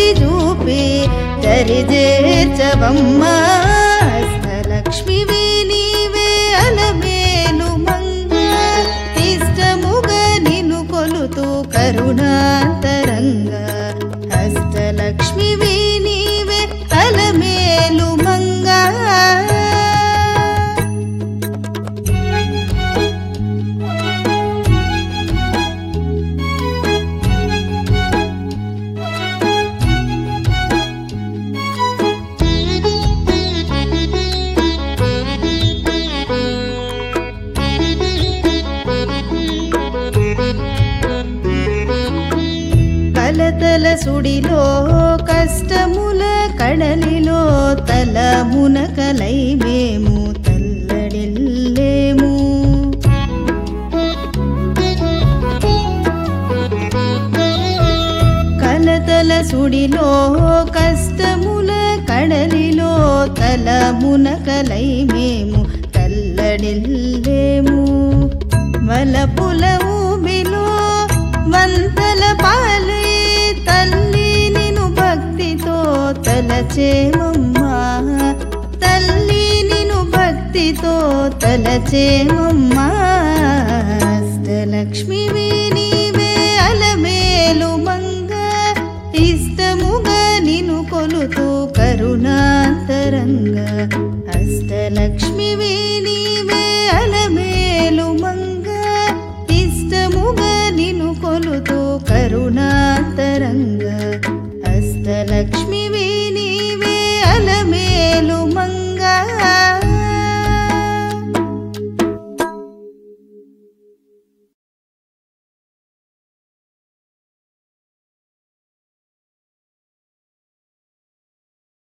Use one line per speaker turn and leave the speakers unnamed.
చూపి దరిజేర్చవమ్మా అష్టలక్ష్మివి నీవే అలమేలు మంగ ఇష్టముగా నిన్ను కొలుతూ కరుణాంతరంగా అష్టలక్ష్మివి నీవే అలమేలు మంగా కలతల సుడిలో కష్టముల కడలిలో తల మునకలై మేము తల్లడిల్లేము కలతల సుడిలో కష్టముల కడలిలో తల మునకలై మేము తల్లడిల్లేము వలపుల ఊబిలో వంతల పాలై తల్లి నిన్ను భక్తితో తలచేమమ్మా తల్లి నిన్ను భక్తితో తలచేమమ్మా అష్టలక్ష్మివి నీవే అలమేలు మంగ ఇష్టముగా నిన్ను కొలుతూ కరుణాంతరంగా అష్టలక్ష్మివి నీవే అలమేలు మంగ ఇష్టముగా నిన్ను కొలుతూ కరుణాంతరంగా